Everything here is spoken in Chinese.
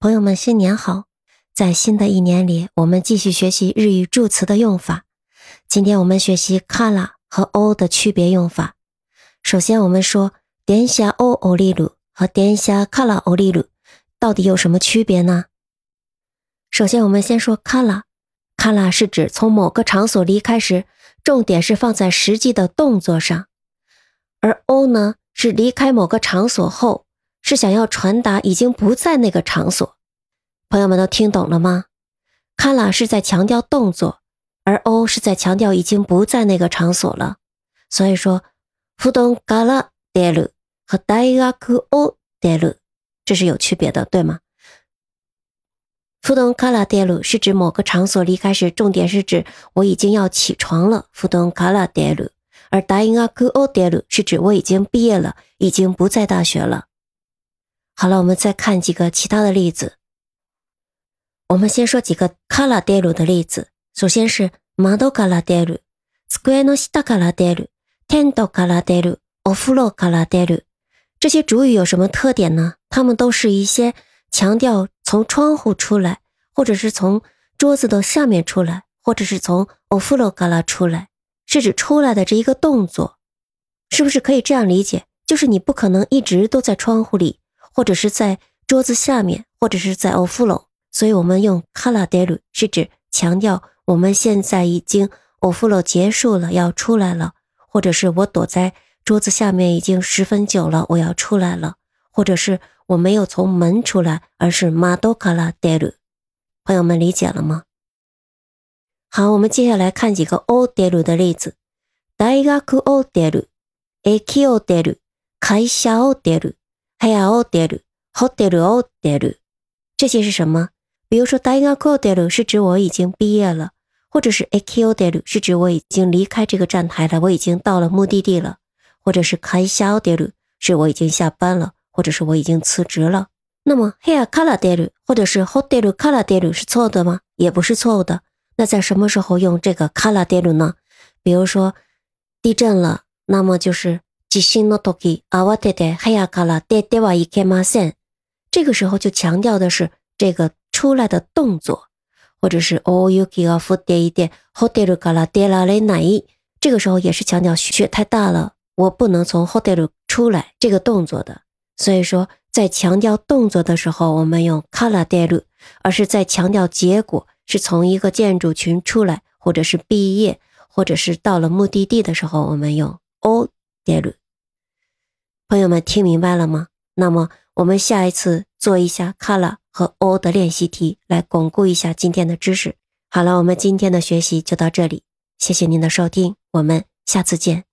朋友们，新年好！在新的一年里，我们继续学习日语助词的用法。今天我们学习 kara 和 o 的区别用法。首先我们说電車を降りる和電車から降りる到底有什么区别呢？首先我们先说 kara。kara 是指从某个场所离开时，重点是放在实际的动作上。而 o 呢，是离开某个场所后，是想要传达已经不在那个场所。朋友们都听懂了吗？ kara 是在強調動作，而 o 是在強調已經不在那個場所了。所以說布団から出る和大学を出る这是有区別的，對嗎？布団から出る是指某個場所離開時，重點是指我已經要起床了，布団から出る。而大学を出る是指我已經畢業了，已經不在大學了。好了，我們再看幾個其他的例子。我们先说几个から出る的例子。首先是窓から出る、机の下から出る、テントから出る、お風呂から出る。这些主语有什么特点呢？它们都是一些强调从窗户出来，或者是从桌子的下面出来，或者是从お風呂から出来，是指出来的这一个动作。是不是可以这样理解？就是你不可能一直都在窗户里，或者是在桌子下面，或者是在お風呂。所以我们用から出る是指强调我们现在已经お風呂结束了，要出来了，或者是我躲在桌子下面已经10分久了，我要出来了，或者是我没有从门出来，而是窓から出る。朋友们理解了吗？好，我们接下来看几个を出る的例子。大学を出る、駅を出る、会社を出る、部屋を出る、ホテルを出る。这些是什么？比如说大学を出る是指我已经毕业了，或者是駅を出る是指我已经离开这个站台了，我已经到了目的地了，或者是会社を出る是我已经下班了，或者是我已经辞职了。那么部屋から出る或者是ホテルから出る是错的吗？也不是错误的。那在什么时候用这个から出る呢？比如说地震了，那么就是地震の時、慌てて部屋から出てはいけません。这个时候就强调的是这个出来的動作，或者是大雪が降っていてホテルから出られない，这个时候也是强调雪太大了，我不能从ホテル出来这个动作的。所以说在强调动作的时候我们用から出る，而是在强调结果是从一个建筑群出来，或者是毕业，或者是到了目的地的时候我们用を出る。朋友们听明白了吗？那么我们下一次做一下から和を的练习题，来巩固一下今天的知识。好了，我们今天的学习就到这里，谢谢您的收听，我们下次见。